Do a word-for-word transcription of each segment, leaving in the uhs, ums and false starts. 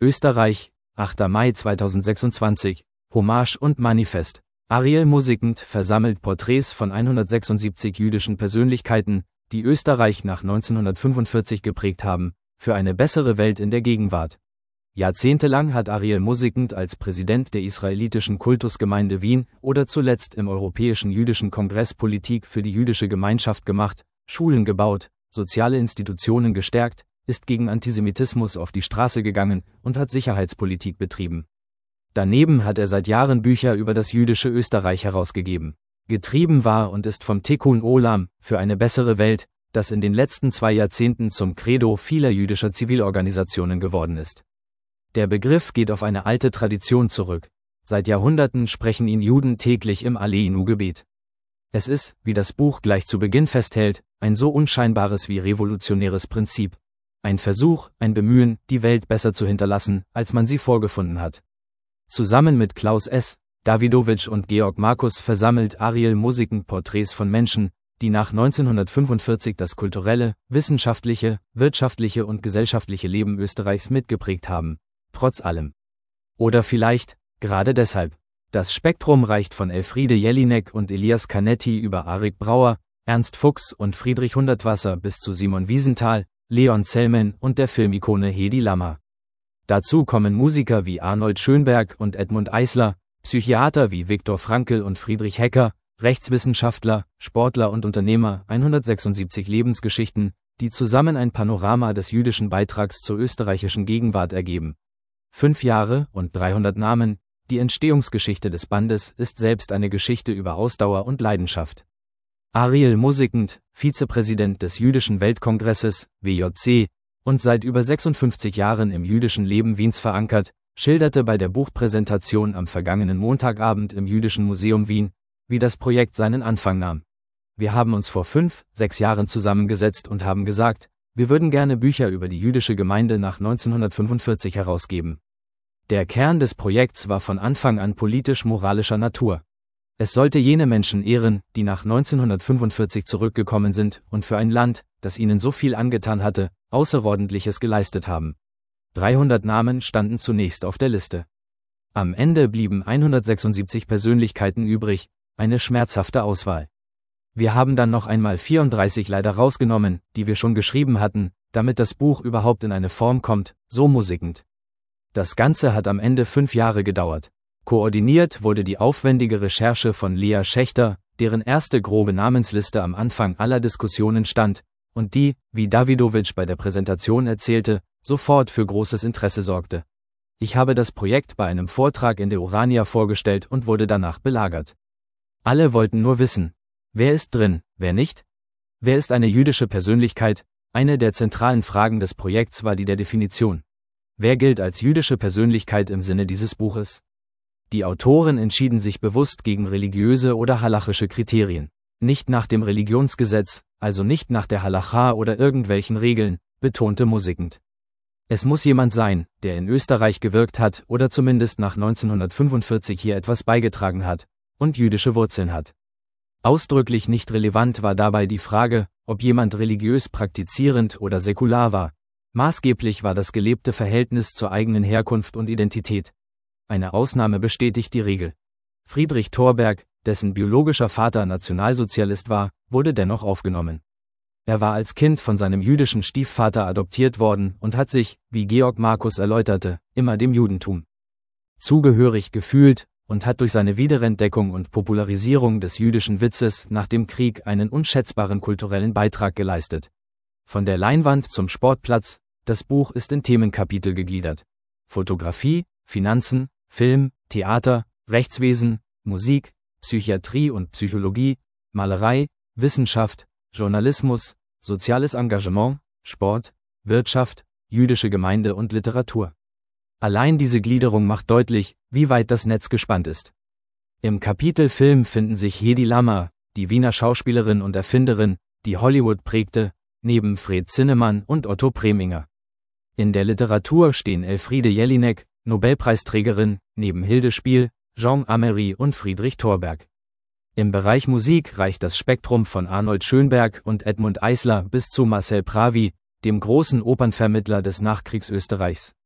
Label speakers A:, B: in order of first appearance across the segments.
A: Österreich, achter Mai zweitausendsechsundzwanzig, Hommage und Manifest. Ariel Musikant versammelt Porträts von hundertsechsundsiebzig jüdischen Persönlichkeiten, die Österreich nach neunzehnhundertfünfundvierzig geprägt haben, für eine bessere Welt in der Gegenwart. Jahrzehntelang hat Ariel Musikant als Präsident der israelitischen Kultusgemeinde Wien oder zuletzt im Europäischen Jüdischen Kongress Politik für die jüdische Gemeinschaft gemacht, Schulen gebaut, soziale Institutionen gestärkt, ist gegen Antisemitismus auf die Straße gegangen und hat Sicherheitspolitik betrieben. Daneben hat er seit Jahren Bücher über das jüdische Österreich herausgegeben. Getrieben war und ist vom Tikkun Olam, für eine bessere Welt, das in den letzten zwei Jahrzehnten zum Credo vieler jüdischer Zivilorganisationen geworden ist. Der Begriff geht auf eine alte Tradition zurück. Seit Jahrhunderten sprechen ihn Juden täglich im Aleinu-Gebet. Es ist, wie das Buch gleich zu Beginn festhält, ein so unscheinbares wie revolutionäres Prinzip. Ein Versuch, ein Bemühen, die Welt besser zu hinterlassen, als man sie vorgefunden hat. Zusammen mit Klaus S. Davidowitsch und Georg Markus versammelt Ariel Musikant Porträts von Menschen, die nach neunzehnhundertfünfundvierzig das kulturelle, wissenschaftliche, wirtschaftliche und gesellschaftliche Leben Österreichs mitgeprägt haben. Trotz allem. Oder vielleicht, gerade deshalb. Das Spektrum reicht von Elfriede Jelinek und Elias Canetti über Arik Brauer, Ernst Fuchs und Friedrich Hundertwasser bis zu Simon Wiesenthal, Leon Zellman und der Filmikone Hedi Lamar. Dazu kommen Musiker wie Arnold Schönberg und Edmund Eisler, Psychiater wie Viktor Frankl und Friedrich Hecker, Rechtswissenschaftler, Sportler und Unternehmer, hundertsechsundsiebzig Lebensgeschichten, die zusammen ein Panorama des jüdischen Beitrags zur österreichischen Gegenwart ergeben. Fünf Jahre und dreihundert Namen, die Entstehungsgeschichte des Bandes ist selbst eine Geschichte über Ausdauer und Leidenschaft. Ariel Musikant, Vizepräsident des Jüdischen Weltkongresses, W J C, und seit über sechsundfünfzig Jahren im jüdischen Leben Wiens verankert, schilderte bei der Buchpräsentation am vergangenen Montagabend im Jüdischen Museum Wien, wie das Projekt seinen Anfang nahm. Wir haben uns vor fünf, sechs Jahren zusammengesetzt und haben gesagt, wir würden gerne Bücher über die jüdische Gemeinde nach neunzehnhundertfünfundvierzig herausgeben. Der Kern des Projekts war von Anfang an politisch-moralischer Natur. Es sollte jene Menschen ehren, die nach neunzehnhundertfünfundvierzig zurückgekommen sind und für ein Land, das ihnen so viel angetan hatte, Außerordentliches geleistet haben. dreihundert Namen standen zunächst auf der Liste. Am Ende blieben hundertsechsundsiebzig Persönlichkeiten übrig, eine schmerzhafte Auswahl. Wir haben dann noch einmal vierunddreißig leider rausgenommen, die wir schon geschrieben hatten, damit das Buch überhaupt in eine Form kommt, so Musikant. Das Ganze hat am Ende fünf Jahre gedauert. Koordiniert wurde die aufwendige Recherche von Lea Schächter, deren erste grobe Namensliste am Anfang aller Diskussionen stand, und die, wie Davidowitsch bei der Präsentation erzählte, sofort für großes Interesse sorgte. Ich habe das Projekt bei einem Vortrag in der Urania vorgestellt und wurde danach belagert. Alle wollten nur wissen, wer ist drin, wer nicht? Wer ist eine jüdische Persönlichkeit? Eine der zentralen Fragen des Projekts war die der Definition. Wer gilt als jüdische Persönlichkeit im Sinne dieses Buches? Die Autoren entschieden sich bewusst gegen religiöse oder halachische Kriterien. Nicht nach dem Religionsgesetz, also nicht nach der Halacha oder irgendwelchen Regeln, betonte Musikant. Es muss jemand sein, der in Österreich gewirkt hat oder zumindest nach neunzehnhundertfünfundvierzig hier etwas beigetragen hat und jüdische Wurzeln hat. Ausdrücklich nicht relevant war dabei die Frage, ob jemand religiös praktizierend oder säkular war. Maßgeblich war das gelebte Verhältnis zur eigenen Herkunft und Identität. Eine Ausnahme bestätigt die Regel. Friedrich Thorberg, dessen biologischer Vater Nationalsozialist war, wurde dennoch aufgenommen. Er war als Kind von seinem jüdischen Stiefvater adoptiert worden und hat sich, wie Georg Markus erläuterte, immer dem Judentum zugehörig gefühlt und hat durch seine Wiederentdeckung und Popularisierung des jüdischen Witzes nach dem Krieg einen unschätzbaren kulturellen Beitrag geleistet. Von der Leinwand zum Sportplatz, das Buch ist in Themenkapitel gegliedert. Fotografie, Finanzen, Film, Theater, Rechtswesen, Musik, Psychiatrie und Psychologie, Malerei, Wissenschaft, Journalismus, soziales Engagement, Sport, Wirtschaft, jüdische Gemeinde und Literatur. Allein diese Gliederung macht deutlich, wie weit das Netz gespannt ist. Im Kapitel Film finden sich Hedi Lamar, die Wiener Schauspielerin und Erfinderin, die Hollywood prägte, neben Fred Zinnemann und Otto Preminger. In der Literatur stehen Elfriede Jelinek, Nobelpreisträgerin, neben Hilde Spiel, Jean Amery und Friedrich Thorberg. Im Bereich Musik reicht das Spektrum von Arnold Schönberg und Edmund Eisler bis zu Marcel Pravi, dem großen Opernvermittler des Nachkriegsösterreichs.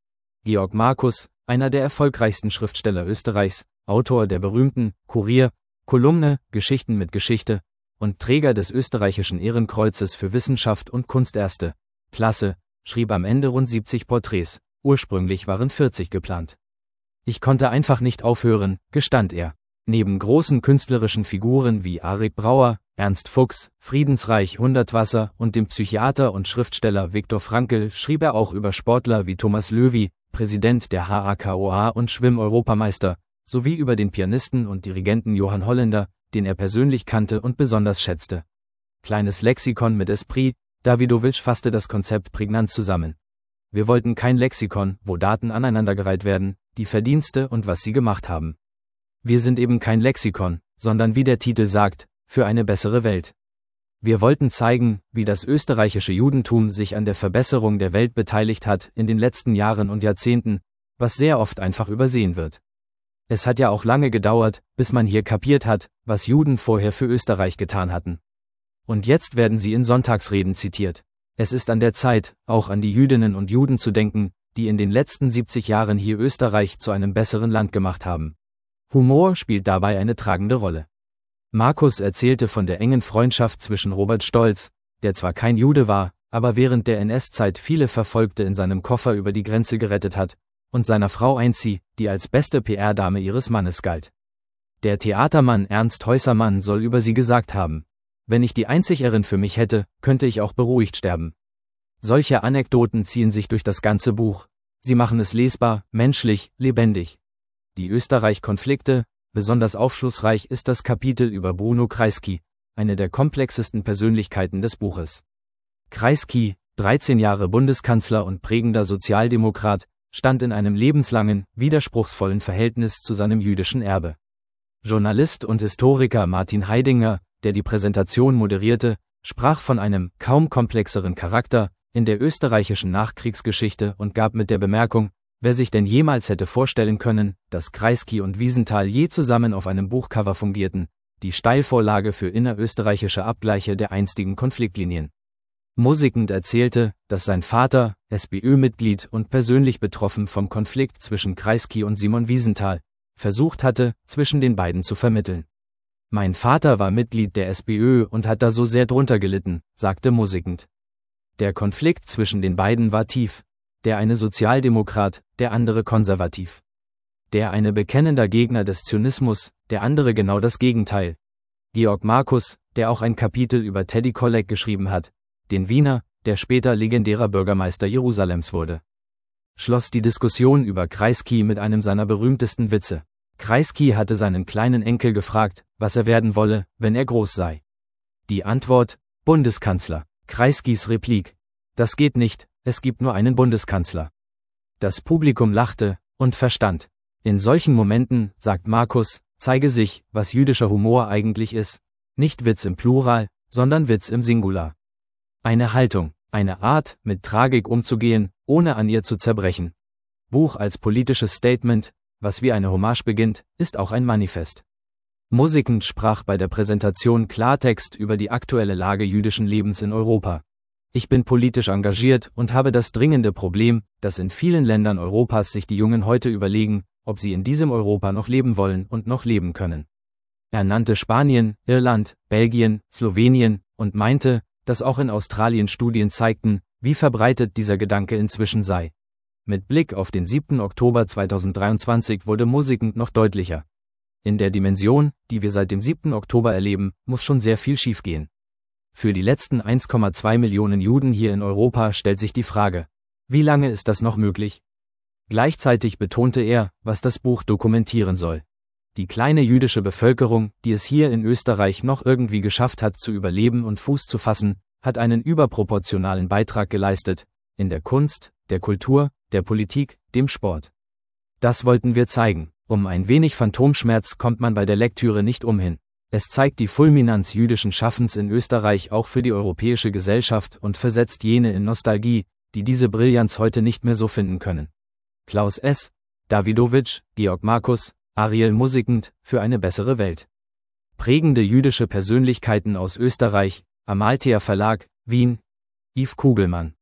A: Georg Marcus, einer der erfolgreichsten Schriftsteller Österreichs, Autor der berühmten Kurier, Kolumne, Geschichten mit Geschichte und Träger des österreichischen Ehrenkreuzes für Wissenschaft und Kunst erste Klasse, schrieb am Ende rund siebzig Porträts, ursprünglich waren vierzig geplant. Ich konnte einfach nicht aufhören, gestand er. Neben großen künstlerischen Figuren wie Arik Brauer, Ernst Fuchs, Friedensreich Hundertwasser und dem Psychiater und Schriftsteller Viktor Frankl schrieb er auch über Sportler wie Thomas Löwy, Präsident der H A K O A und Schwimm-Europameister, sowie über den Pianisten und Dirigenten Johann Holländer, den er persönlich kannte und besonders schätzte. Kleines Lexikon mit Esprit, Davidowitsch fasste das Konzept prägnant zusammen. Wir wollten kein Lexikon, wo Daten aneinandergereiht werden, die Verdienste und was sie gemacht haben. Wir sind eben kein Lexikon, sondern wie der Titel sagt, für eine bessere Welt. Wir wollten zeigen, wie das österreichische Judentum sich an der Verbesserung der Welt beteiligt hat in den letzten Jahren und Jahrzehnten, was sehr oft einfach übersehen wird. Es hat ja auch lange gedauert, bis man hier kapiert hat, was Juden vorher für Österreich getan hatten. Und jetzt werden sie in Sonntagsreden zitiert. Es ist an der Zeit, auch an die Jüdinnen und Juden zu denken, die in den letzten siebzig Jahren hier Österreich zu einem besseren Land gemacht haben. Humor spielt dabei eine tragende Rolle. Marcus erzählte von der engen Freundschaft zwischen Robert Stolz, der zwar kein Jude war, aber während der N S-Zeit viele Verfolgte in seinem Koffer über die Grenze gerettet hat, und seiner Frau Einzi, die als beste P R-Dame ihres Mannes galt. Der Theatermann Ernst Häusermann soll über sie gesagt haben: Wenn ich die Einzigerin für mich hätte, könnte ich auch beruhigt sterben. Solche Anekdoten ziehen sich durch das ganze Buch. Sie machen es lesbar, menschlich, lebendig. Die Österreich-Konflikte, besonders aufschlussreich ist das Kapitel über Bruno Kreisky, eine der komplexesten Persönlichkeiten des Buches. Kreisky, dreizehn Jahre Bundeskanzler und prägender Sozialdemokrat, stand in einem lebenslangen, widerspruchsvollen Verhältnis zu seinem jüdischen Erbe. Journalist und Historiker Martin Heidinger, der die Präsentation moderierte, sprach von einem kaum komplexeren Charakter in der österreichischen Nachkriegsgeschichte und gab mit der Bemerkung: Wer sich denn jemals hätte vorstellen können, dass Kreisky und Wiesenthal je zusammen auf einem Buchcover fungierten, die Steilvorlage für innerösterreichische Abgleiche der einstigen Konfliktlinien. Musikend erzählte, dass sein Vater, S P Ö-Mitglied und persönlich betroffen vom Konflikt zwischen Kreisky und Simon Wiesenthal, versucht hatte, zwischen den beiden zu vermitteln. Mein Vater war Mitglied der S P Ö und hat da so sehr drunter gelitten, sagte Musikend. Der Konflikt zwischen den beiden war tief. Der eine Sozialdemokrat, der andere konservativ. Der eine bekennender Gegner des Zionismus, der andere genau das Gegenteil. Georg Marcus, der auch ein Kapitel über Teddy Kollek geschrieben hat, den Wiener, der später legendärer Bürgermeister Jerusalems wurde, schloss die Diskussion über Kreisky mit einem seiner berühmtesten Witze. Kreisky hatte seinen kleinen Enkel gefragt, was er werden wolle, wenn er groß sei. Die Antwort: Bundeskanzler. Kreiskys Replik: Das geht nicht. Es gibt nur einen Bundeskanzler. Das Publikum lachte und verstand. In solchen Momenten, sagt Marcus, zeige sich, was jüdischer Humor eigentlich ist. Nicht Witz im Plural, sondern Witz im Singular. Eine Haltung, eine Art, mit Tragik umzugehen, ohne an ihr zu zerbrechen. Buch als politisches Statement, was wie eine Hommage beginnt, ist auch ein Manifest. Musikend sprach bei der Präsentation Klartext über die aktuelle Lage jüdischen Lebens in Europa. Ich bin politisch engagiert und habe das dringende Problem, dass in vielen Ländern Europas sich die Jungen heute überlegen, ob sie in diesem Europa noch leben wollen und noch leben können. Er nannte Spanien, Irland, Belgien, Slowenien und meinte, dass auch in Australien Studien zeigten, wie verbreitet dieser Gedanke inzwischen sei. Mit Blick auf den siebten Oktober zweitausenddreiundzwanzig wurde Musikend noch deutlicher. In der Dimension, die wir seit dem siebten Oktober erleben, muss schon sehr viel schiefgehen. Für die letzten eins Komma zwei Millionen Juden hier in Europa stellt sich die Frage: Wie lange ist das noch möglich? Gleichzeitig betonte er, was das Buch dokumentieren soll. Die kleine jüdische Bevölkerung, die es hier in Österreich noch irgendwie geschafft hat zu überleben und Fuß zu fassen, hat einen überproportionalen Beitrag geleistet, in der Kunst, der Kultur, der Politik, dem Sport. Das wollten wir zeigen. Um ein wenig Phantomschmerz kommt man bei der Lektüre nicht umhin. Es zeigt die Fulminanz jüdischen Schaffens in Österreich auch für die europäische Gesellschaft und versetzt jene in Nostalgie, die diese Brillanz heute nicht mehr so finden können. Klaus S., Davidowitsch, Georg Marcus, Ariel Musikend, für eine bessere Welt. Prägende jüdische Persönlichkeiten aus Österreich, Amalthea Verlag, Wien, Yves Kugelmann.